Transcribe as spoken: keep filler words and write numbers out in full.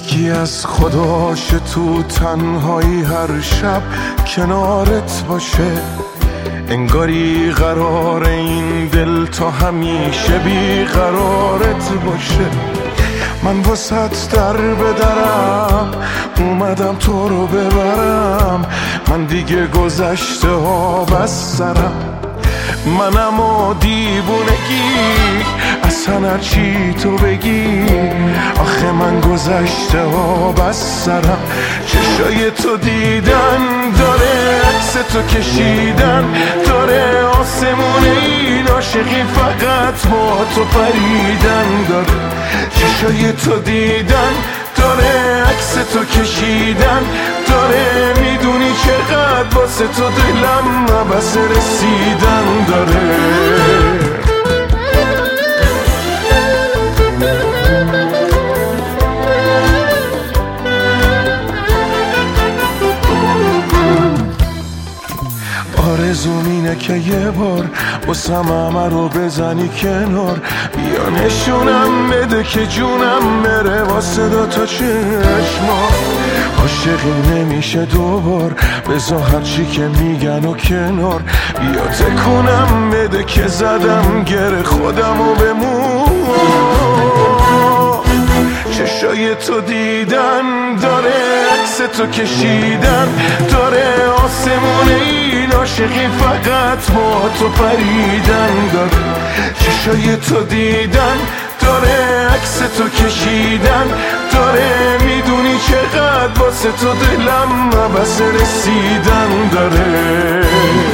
یکی از خداش تو تنهایی هر شب کنارت باشه، انگاری قرار این دل تا همیشه بی قرارت باشه. من واسط در بدرم اومدم تو رو ببرم، من دیگه گذشته ها بس سرم، منم و دیوونگی اصلا هرچی تو بگی، آخه من گذشته ها بس سرم. چشای تو دیدن داره، عکس تو کشیدن داره، آسمون این عاشقی فقط با تو پریدن داره. چشای تو دیدن داره، عکس تو کشیدن داره، میدونی چقدر واسه تو دلم نبس رسیدن داره. آرزوم اینه که یه بار واسم همه رو بزنی کنار، بیا نشونم بده که جونم بره واسه دوتا چشما. عاشقی نمیشه دوبار، بذار هرچی که میگن و کنار، بیا تکونم بده که زدم گره خودم و بمون. چشای تو دیدن داره، عکس تو کشیدن داره، آسمون این عاشقی فقط با تو پریدن داره. چشای تو دیدن داره، عکس تو کشیدن داره، میدونی چقدر واسه تو دلم نبس رسیدن داره.